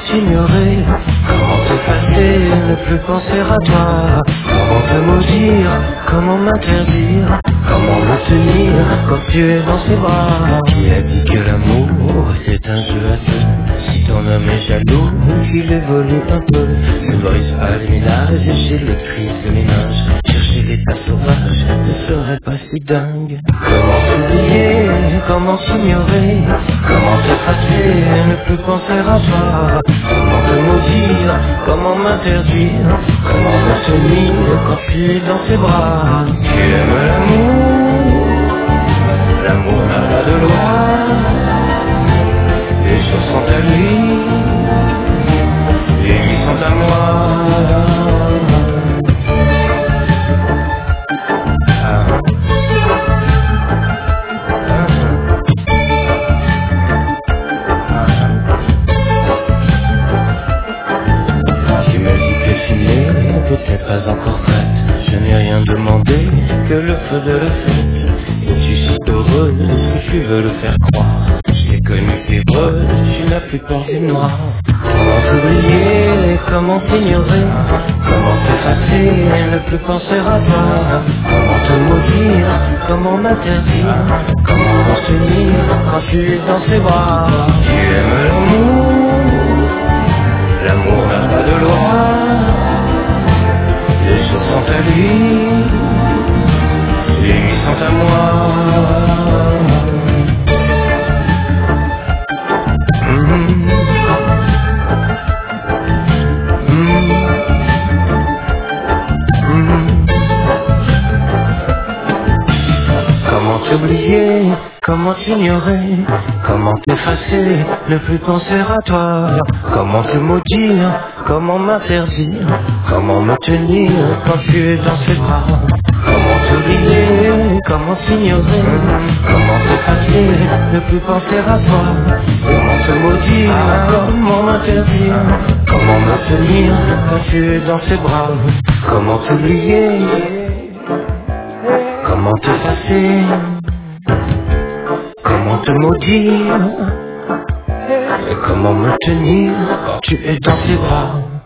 t'ignorer, comment t'effacer, ne plus penser à toi, comment te maudire, comment m'interdire, comment me tenir quand tu es dans ses bras. Qui a dit que l'amour c'est un jeu à deux? Si ton homme est jaloux, qu'il évolue un peu, le voice à ménage, j'électrise le ménage. Chercher l'état sauvage ne serait pas si dingue. Comment t'oublier, comment t'ignorer, comment t'effacer, ne plus penser à toi, comment te maudire, comment m'interdire, comment me tenir quand tu es dans tes bras. Tu aimes l'amour, l'amour n'a pas de loi, les choses sont à lui, les nuits sont à moi. Tu m'as dit que tu n'étais pas encore prête. Je n'ai rien demandé que le feu de la fête. Et tu suis heureuse, si tu veux le faire croire. J'ai connu tes breuves, tu n'as plus peur du noir. Comment t'oublier, comment t'ignorer, comment t'effacer, ne plus penser à toi, comment te maudire, comment m'interdire, comment m'en tenir quand tu es dans ses bras. Tu aimes l'amour, l'amour n'a pas de loi, les choses sont à lui, les nuits sont à moi. Comment t'oublier, comment t'ignorer, comment t'effacer, ne plus penser à toi, comment te maudire, comment m'interdire, comment me tenir quand tu es dans ses bras. Comment t'oublier, comment t'ignorer, comment t'effacer, ne plus penser à toi, comment te maudire, comment m'interdire, comment me tenir quand tu es dans ses bras. Comment t'oublier, comment t'effacer, comment te maudire, et comment me tenir quand tu es dans ses bras.